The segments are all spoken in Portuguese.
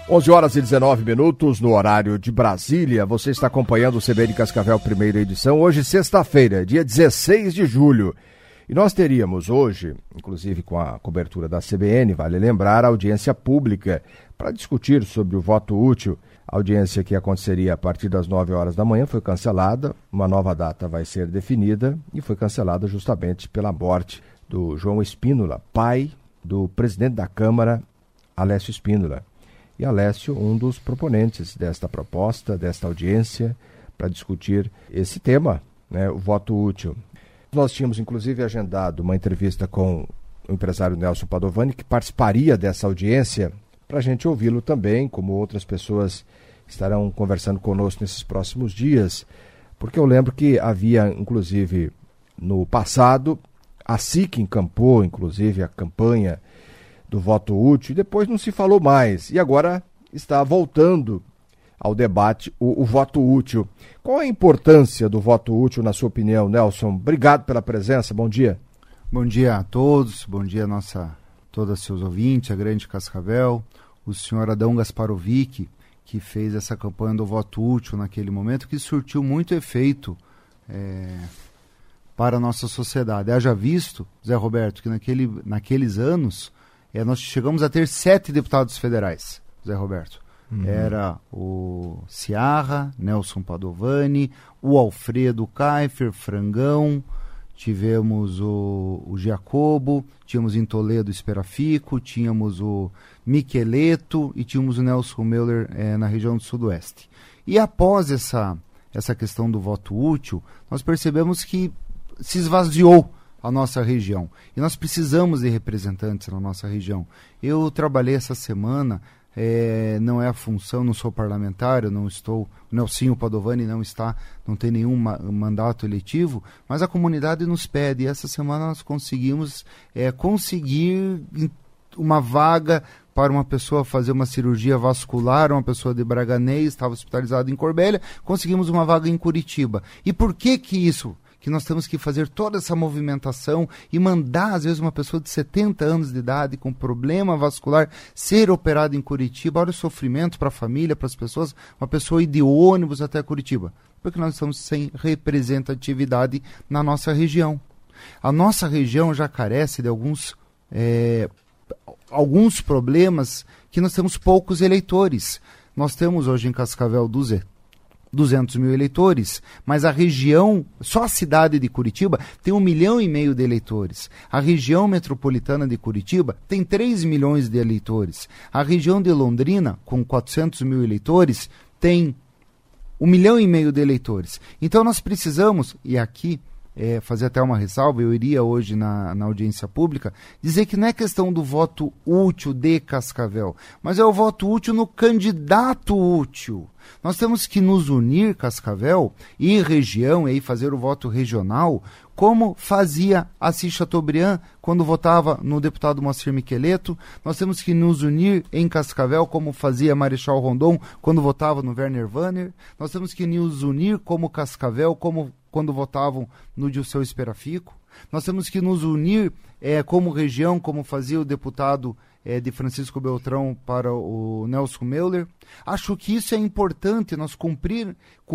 11 horas e 19 minutos no horário de Brasília. Você está acompanhando o CBN Cascavel, primeira edição. Hoje, sexta-feira, dia 16 de julho. E nós teríamos hoje, inclusive com a cobertura da CBN, vale lembrar, a audiência pública para discutir sobre o voto útil. A audiência que aconteceria a partir das 9 horas da manhã foi cancelada. Uma nova data vai ser definida e foi cancelada justamente pela morte do João Spínola, pai do presidente da Câmara, Alessio Spínola. E Alessio, um dos proponentes desta proposta, desta audiência, para discutir esse tema, né, o voto útil. Nós tínhamos, inclusive, agendado uma entrevista com o empresário Nelson Padovani, que participaria dessa audiência, para a gente ouvi-lo também, como outras pessoas estarão conversando conosco nesses próximos dias, porque eu lembro que havia, inclusive, no passado, a SIC encampou, inclusive, a campanha do voto útil, e depois não se falou mais. E agora está voltando ao debate o voto útil. Qual a importância do voto útil, na sua opinião, Nelson? Obrigado pela presença, bom dia. Bom dia a todos, bom dia a todos os seus ouvintes, a Grande Cascavel, o senhor Adão Gasparovic, que fez essa campanha do voto útil naquele momento, que surtiu muito efeito para a nossa sociedade. Haja visto, Zé Roberto, que naqueles anos nós chegamos a ter 7 deputados federais, Zé Roberto. Era o Ciarra, Nelson Padovani, o Alfredo Kaifer, Frangão, tivemos o Giacobo, tínhamos em Toledo Esperafico, tínhamos o Micheleto e tínhamos o Nelson Meuler na região do Sudoeste. E após essa questão do voto útil, nós percebemos que se esvaziou a nossa região. E nós precisamos de representantes na nossa região. Eu trabalhei essa semana, não é a função, não sou parlamentar, eu não estou, o Nelsinho Padovani não tem nenhum mandato eletivo, mas a comunidade nos pede, e essa semana nós conseguimos conseguir uma vaga para uma pessoa fazer uma cirurgia vascular, uma pessoa de Braganês, estava hospitalizada em Corbélia, conseguimos uma vaga em Curitiba. E por que isso? Que nós temos que fazer toda essa movimentação e mandar, às vezes, uma pessoa de 70 anos de idade com problema vascular ser operada em Curitiba. Olha o sofrimento para a família, para as pessoas, uma pessoa ir de ônibus até Curitiba. Porque nós estamos sem representatividade na nossa região. A nossa região já carece de alguns problemas que nós temos poucos eleitores. Nós temos hoje em Cascavel 200 mil eleitores, mas a região, só a cidade de Curitiba tem 1,5 milhão de eleitores. A região metropolitana de Curitiba tem 3 milhões de eleitores. A região de Londrina, com 400 mil eleitores, tem 1,5 milhão de eleitores. Então nós precisamos, e aqui fazer até uma ressalva, eu iria hoje na audiência pública, dizer que não é questão do voto útil de Cascavel, mas é o voto útil no candidato útil. Nós temos que nos unir, Cascavel, e região, e aí fazer o voto regional, como fazia Assis Chateaubriand quando votava no deputado Moacir Micheleto. Nós temos que nos unir em Cascavel, como fazia Marechal Rondon quando votava no Werner Wanner. Nós temos que nos unir como Cascavel, como quando votavam no Dilceu Esperafico. Nós temos que nos unir como região, como fazia o deputado de Francisco Beltrão para o Nelson Meuler. Acho que isso é importante, nós cumprir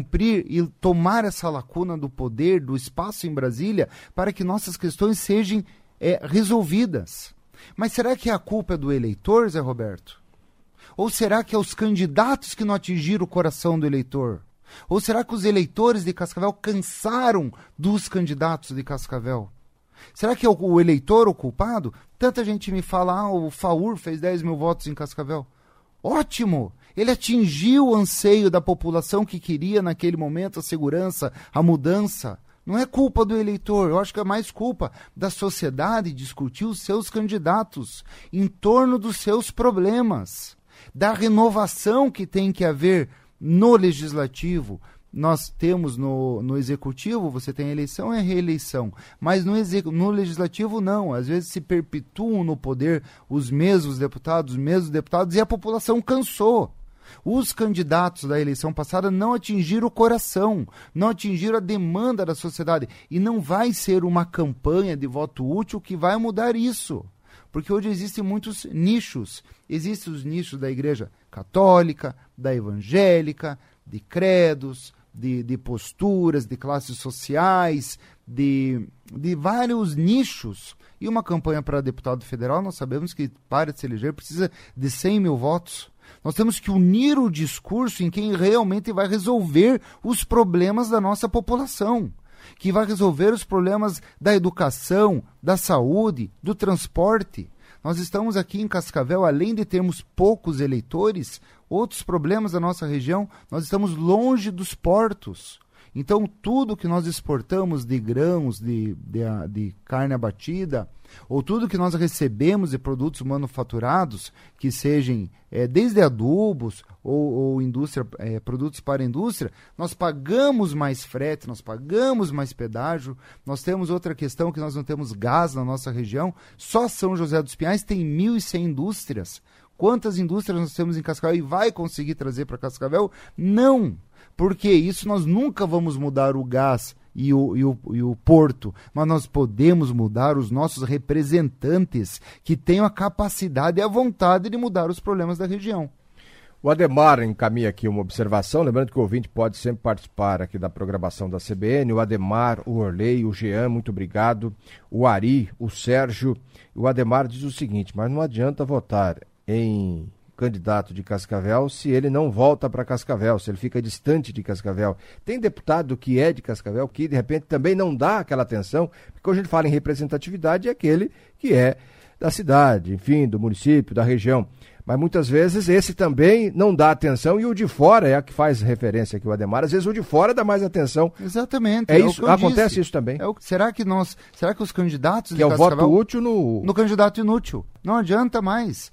e tomar essa lacuna do poder, do espaço em Brasília, para que nossas questões sejam resolvidas. Mas será que a culpa é do eleitor, Zé Roberto? Ou será que é os candidatos que não atingiram o coração do eleitor? Ou será que os eleitores de Cascavel cansaram dos candidatos de Cascavel? Será que é o eleitor o culpado? Tanta gente me fala, o Faur fez 10 mil votos em Cascavel. Ótimo! Ele atingiu o anseio da população que queria naquele momento a segurança, a mudança. Não é culpa do eleitor, eu acho que é mais culpa da sociedade discutir os seus candidatos em torno dos seus problemas, da renovação que tem que haver no legislativo. Nós temos no executivo, você tem eleição e reeleição, mas no legislativo não, às vezes se perpetuam no poder os mesmos deputados e a população cansou. Os candidatos da eleição passada não atingiram o coração, não atingiram a demanda da sociedade, e não vai ser uma campanha de voto útil que vai mudar isso. Porque hoje existem muitos nichos. Existem os nichos da igreja católica, da evangélica, de credos, de posturas, de classes sociais, de vários nichos. E uma campanha para deputado federal, nós sabemos que para se eleger precisa de 100 mil votos. Nós temos que unir o discurso em quem realmente vai resolver os problemas da nossa população, que vai resolver os problemas da educação, da saúde, do transporte. Nós estamos aqui em Cascavel, além de termos poucos eleitores, outros problemas da nossa região, nós estamos longe dos portos. Então, tudo que nós exportamos de grãos, de carne abatida, ou tudo que nós recebemos de produtos manufaturados, que sejam desde adubos ou indústria, produtos para a indústria, nós pagamos mais frete, nós pagamos mais pedágio. Nós temos outra questão, que nós não temos gás na nossa região. Só São José dos Pinhais tem 1.100 indústrias. Quantas indústrias nós temos em Cascavel e vai conseguir trazer para Cascavel? Não! Porque isso nós nunca vamos mudar o gás e o porto, mas nós podemos mudar os nossos representantes que tenham a capacidade e a vontade de mudar os problemas da região. O Ademar encaminha aqui uma observação, lembrando que o ouvinte pode sempre participar aqui da programação da CBN, o Ademar, o Orley, o Jean, muito obrigado, o Ari, o Sérgio. O Ademar diz o seguinte: mas não adianta votar em candidato de Cascavel se ele não volta para Cascavel, se ele fica distante de Cascavel. Tem deputado que é de Cascavel que de repente também não dá aquela atenção, porque quando a gente fala em representatividade é aquele que é da cidade, enfim, do município, da região. Mas muitas vezes esse também não dá atenção e o de fora é a que faz referência aqui, o Ademar. Às vezes o de fora dá mais atenção. Exatamente. É isso, acontece disse. Isso também. Será que os candidatos que de Cascavel... Que é o voto útil no candidato inútil. Não adianta mais.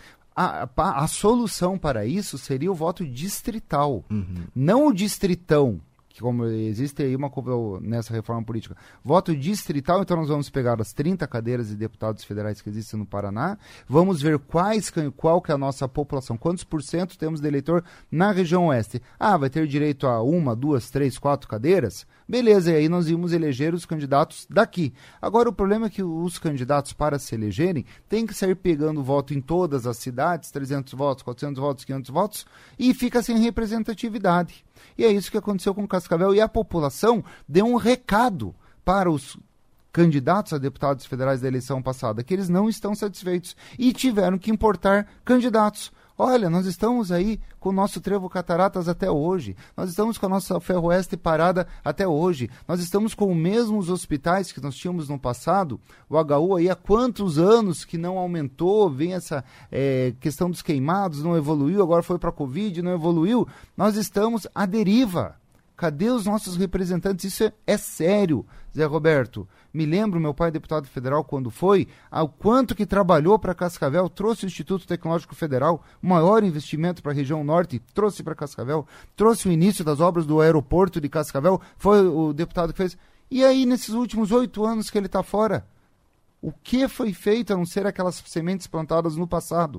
A solução para isso seria o voto distrital, não o distritão, que como existe aí nessa reforma política. Voto distrital, então nós vamos pegar as 30 cadeiras de deputados federais que existem no Paraná, vamos ver qual que é a nossa população, quantos por cento temos de eleitor na região oeste. Vai ter direito a 1, 2, 3, 4 cadeiras? Beleza, e aí nós íamos eleger os candidatos daqui. Agora, o problema é que os candidatos, para se elegerem, têm que sair pegando voto em todas as cidades, 300 votos, 400 votos, 500 votos, e fica sem representatividade. E é isso que aconteceu com Cascavel, e a população deu um recado para os candidatos a deputados federais da eleição passada, que eles não estão satisfeitos, e tiveram que importar candidatos. Olha, nós estamos aí com o nosso Trevo Cataratas até hoje, nós estamos com a nossa Ferroeste parada até hoje, nós estamos com os mesmos hospitais que nós tínhamos no passado, o HU aí há quantos anos que não aumentou, vem essa questão dos queimados, não evoluiu, agora foi para a Covid, não evoluiu, nós estamos à deriva. Cadê os nossos representantes? Isso é sério, Zé Roberto. Me lembro, meu pai deputado federal, quando foi, ao quanto que trabalhou para Cascavel, trouxe o Instituto Tecnológico Federal, o maior investimento para a região norte, trouxe para Cascavel, trouxe o início das obras do aeroporto de Cascavel, foi o deputado que fez. E aí, nesses últimos 8 anos que ele está fora, o que foi feito a não ser aquelas sementes plantadas no passado?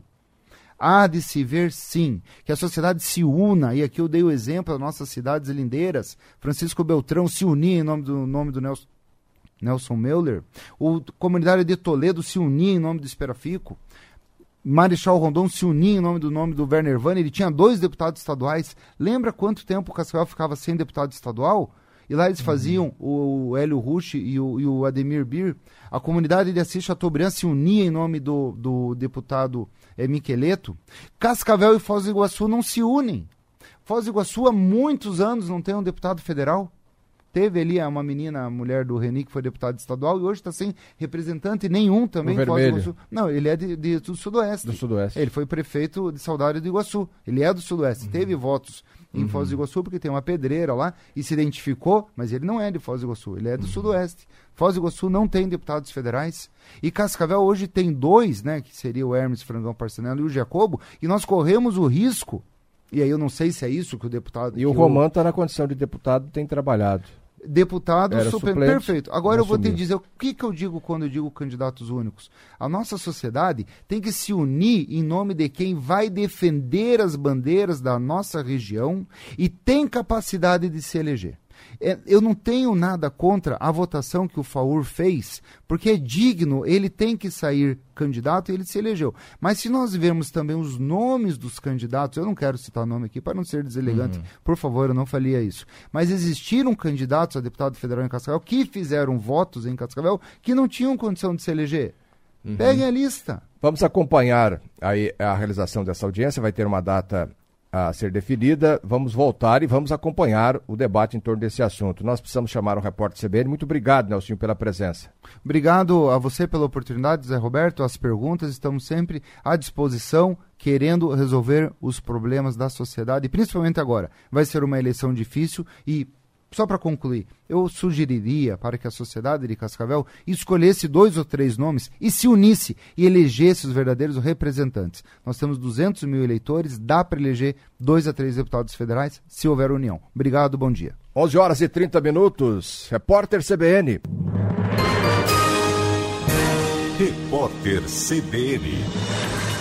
Há de se ver, sim, que a sociedade se una, e aqui eu dei o exemplo das nossas cidades lindeiras, Francisco Beltrão se unir em nome do Nelson Meuler, o Comunitário de Toledo se unir em nome do Esperafico, Marechal Rondon se unir em nome do Werner Vane, ele tinha 2 deputados estaduais. Lembra quanto tempo o Cascavel ficava sem deputado estadual? E lá eles faziam o Hélio Rusch e o Ademir Bir. A comunidade de Assis Chateaubriand se unia em nome do deputado Miqueleto. Cascavel e Foz do Iguaçu não se unem. Foz do Iguaçu há muitos anos não tem um deputado federal. Teve ali uma menina, a mulher do Reni, que foi deputada estadual, e hoje está sem representante nenhum também em Foz do Iguaçu. Não, ele é do Sudoeste. Do Sudoeste. Ele foi prefeito de Saudade do Iguaçu. Ele é do Sudoeste. Teve votos em Foz do Iguaçu, porque tem uma pedreira lá, e se identificou, mas ele não é de Foz do Iguaçu, ele é do Sudoeste. Foz do Iguaçu não tem deputados federais. E Cascavel hoje tem 2, né, que seria o Hermes Frangão Parcinello e o Jacobo, e nós corremos o risco, e aí eu não sei se é isso que o deputado... E o Romano está na condição de deputado, tem trabalhado. Deputado super perfeito. Agora eu vou te assumir. dizer o que eu digo quando eu digo candidatos únicos. A nossa sociedade tem que se unir em nome de quem vai defender as bandeiras da nossa região e tem capacidade de se eleger. Eu não tenho nada contra a votação que o FAUR fez, porque é digno, ele tem que sair candidato e ele se elegeu. Mas se nós vermos também os nomes dos candidatos, eu não quero citar nome aqui para não ser deselegante, por favor, eu não faria isso. Mas existiram candidatos a deputado federal em Cascavel que fizeram votos em Cascavel que não tinham condição de se eleger. Peguem a lista. Vamos acompanhar aí a realização dessa audiência, vai ter uma data a ser definida, vamos voltar e vamos acompanhar o debate em torno desse assunto. Nós precisamos chamar o repórter CBN. Muito obrigado, Nelsinho, pela presença. Obrigado a você pela oportunidade, Zé Roberto, as perguntas, estamos sempre à disposição, querendo resolver os problemas da sociedade, e principalmente agora. Vai ser uma eleição difícil e, só para concluir, eu sugeriria para que a sociedade de Cascavel escolhesse 2 ou 3 nomes e se unisse e elegesse os verdadeiros representantes. Nós temos 200 mil eleitores, dá para eleger 2 a 3 deputados federais, se houver união. Obrigado, bom dia. 11h30, repórter CBN. Repórter CBN.